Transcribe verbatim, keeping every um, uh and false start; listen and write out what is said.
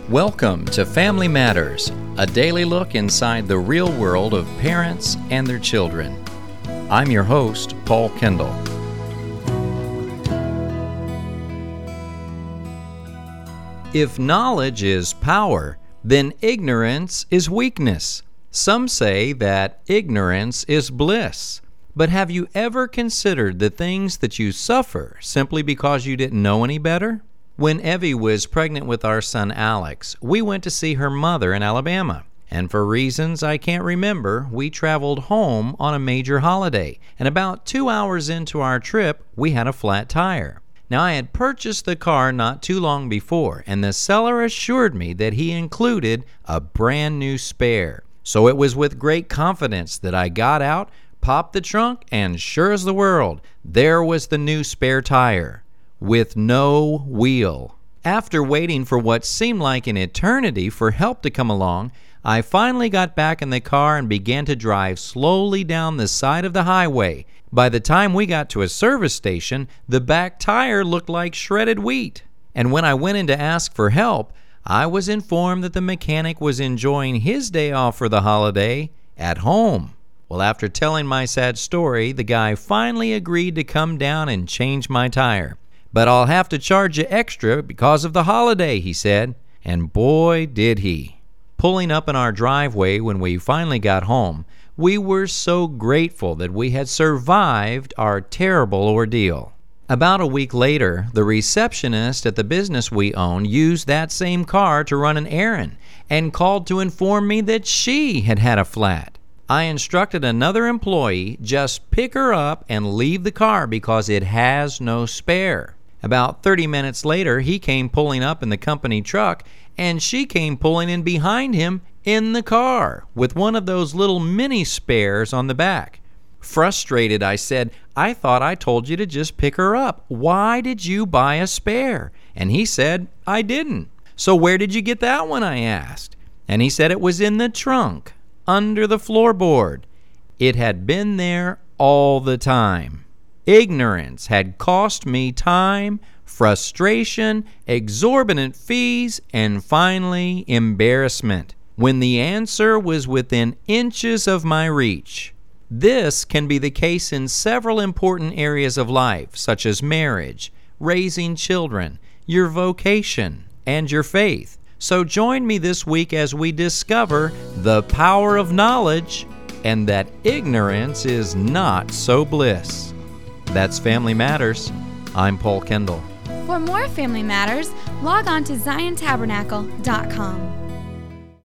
Welcome to Family Matters, a daily look inside the real world of parents and their children. I'm your host, Paul Kendall. If knowledge is power, then ignorance is weakness. Some say that ignorance is bliss. But have you ever considered the things that you suffer simply because you didn't know any better? When Evie was pregnant with our son Alex, we went to see her mother in Alabama. And for reasons I can't remember, we traveled home on a major holiday. And about two hours into our trip, we had a flat tire. Now, I had purchased the car not too long before, and the seller assured me that he included a brand new spare. So it was with great confidence that I got out, popped the trunk, and sure as the world, there was the new spare tire, with no wheel. After waiting for what seemed like an eternity for help to come along, I finally got back in the car and began to drive slowly down the side of the highway. By the time we got to a service station, the back tire looked like shredded wheat. And when I went in to ask for help, I was informed that the mechanic was enjoying his day off for the holiday at home. Well, after telling my sad story, the guy finally agreed to come down and change my tire. But I'll have to charge you extra because of the holiday, he said. And boy, did he. Pulling up in our driveway when we finally got home, we were so grateful that we had survived our terrible ordeal. About a week later, the receptionist at the business we own used that same car to run an errand and called to inform me that she had had a flat. I instructed another employee just pick her up and leave the car because it has no spare. About thirty minutes later, he came pulling up in the company truck, and she came pulling in behind him in the car with one of those little mini spares on the back. Frustrated, I said, "I thought I told you to just pick her up. Why did you buy a spare?" And he said, "I didn't." "So where did you get that one?" I asked. And he said it was in the trunk, under the floorboard. It had been there all the time. Ignorance had cost me time, frustration, exorbitant fees, and finally, embarrassment, when the answer was within inches of my reach. This can be the case in several important areas of life, such as marriage, raising children, your vocation, and your faith. So join me this week as we discover the power of knowledge and that ignorance is not so bliss. That's Family Matters. I'm Paul Kendall. For more Family Matters, log on to zion tabernacle dot com.